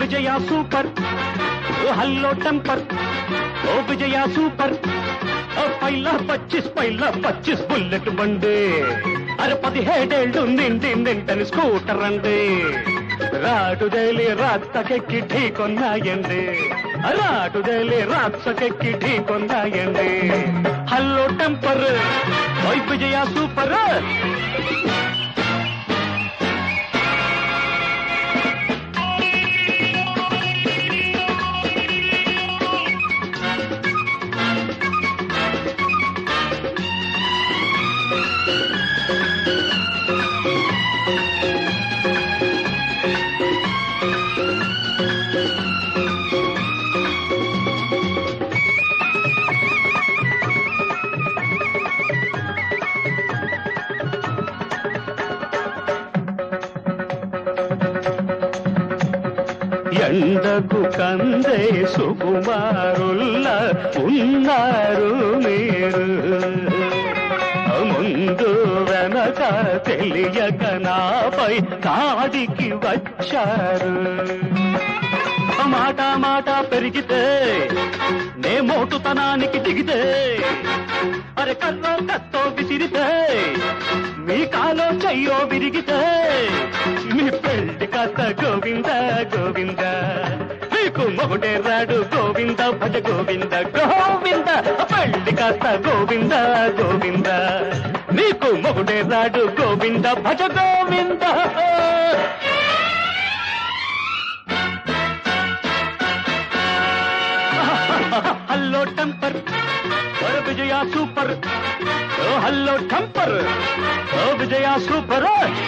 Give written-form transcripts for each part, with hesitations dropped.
విజయ super, hello temper, ఓ Vijaya super, పైలా 25 bullet బండి, అరే 17 నింటని స్కూటర్ అండి, రాటుదేలి రాత్సకెక్కి ఢీకొన్నాయండి, రాటుదేలి రాత్సకెక్కి ఢీకొన్నాయండి, హల్లో టెంపర్, ఓ విజయ సూపర్. ఎండకు కందే సుకుమారుల్లా ఉన్నారు మీరు, ముందు వెనక తెలియక నాపై కాడికి వచ్చారు, మాట పెరిగితే నే మోటుతనానికి దిగితే, అరే కర్రో కత్తో విసిరితే మీ కాలో చెయ్యో విరిగితే, మీ పెళ్లి కథ గోవింద గోవింద, మీకు మొగుడే రాడు గోవింద భజ గోవింద గోవింద, పెళ్లి కథ గోవింద గోవింద, మీకు మొగుడే రాడు గోవింద భజ Govinda. Hello temper, Vijaya super, hello temper, Vijaya super.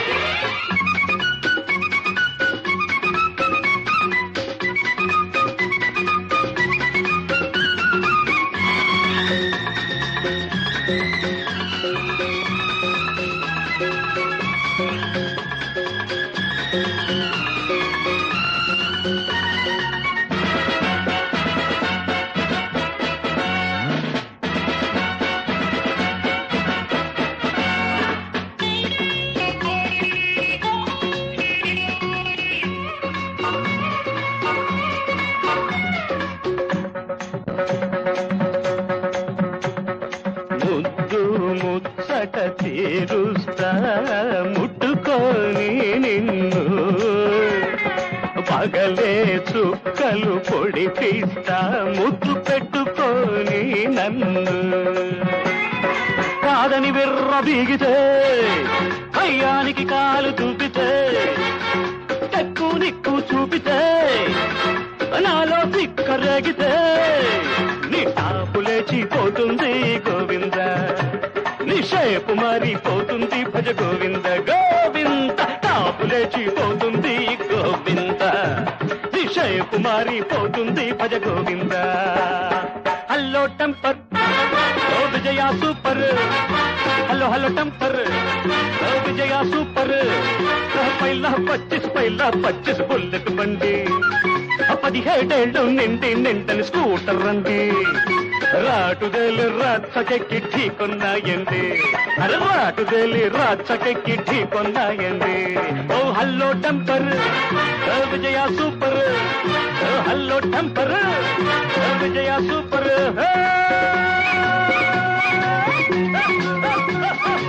ముచ్చట తీరుస్తా ముట్టుకొని నిన్ను, పగలే చుక్కలు పొడిపిస్తా ముద్దు పెట్టుకొని నన్ను, కాదని విర్ర బీగితే కయ్యానికి కాలు చూపితే, టెక్కు నిక్కు చూపితే నాలో సిక్కరేగితే, నీ టాపు లేచిపోతుంది గోవింద, నీ షేపు మారిపోతుంది భజ గోవింద గోవింద, టాపు లేచిపోతుంది గోవింద, నీ షేపు మారిపోతుంది భజ గోవింద. హల్లో టెంపర్, ఓ Vijaya super, hello hello temper, ఓ విజయ సూపర్, పైలా 25 బుల్లెట్ బండి, 17 నింటని స్కూటర్ అండి, రాటుదేలి రాత్సకెక్కి ఢీకొన్నాయండి, అరే రాటుదేలి రాత్సకెక్కి ఢీకొన్నాయండి, ఓ హల్లో టెంపర్, ఓ విజయ సూపర్, ఓ హల్లో టెంపర్, ఓ విజయ సూపర్.